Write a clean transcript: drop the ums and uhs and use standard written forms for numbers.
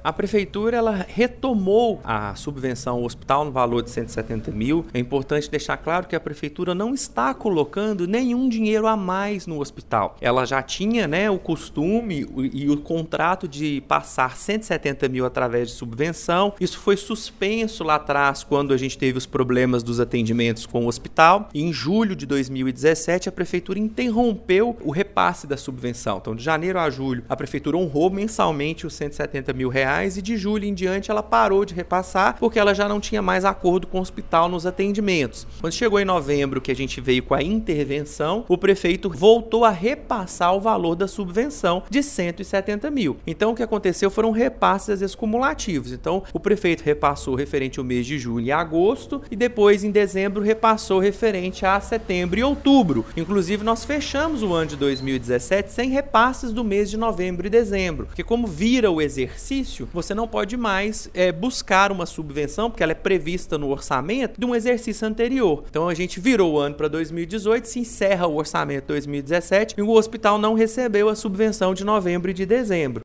A prefeitura ela retomou a subvenção ao hospital no valor de 170 mil. É importante deixar claro que a prefeitura não está colocando nenhum dinheiro a mais no hospital. Ela já tinha, o costume e o contrato de passar 170 mil através de subvenção. Isso foi suspenso lá atrás quando a gente teve os problemas dos atendimentos com o hospital. E em julho de 2017 a prefeitura interrompeu o repasse da subvenção. Então de janeiro a julho a prefeitura honrou mensalmente os 170 mil reais e de julho em diante ela parou de repassar porque ela já não tinha mais acordo com o hospital nos atendimentos. Quando chegou em novembro que a gente veio com a intervenção, o prefeito voltou a repassar o valor da subvenção de 170 mil. Então o que aconteceu foram repasses às vezes cumulativos. Então o prefeito repassou referente ao mês de julho e agosto e depois em dezembro repassou referente a setembro e outubro. Inclusive nós fechamos o ano de 2017 sem repasses do mês de novembro e dezembro, porque como vira o exercício, você não pode mais buscar uma subvenção, porque ela é prevista no orçamento de um exercício anterior. Então a gente virou o ano para 2018, se encerra o orçamento de 2017 e o hospital não recebeu a subvenção de novembro e de dezembro.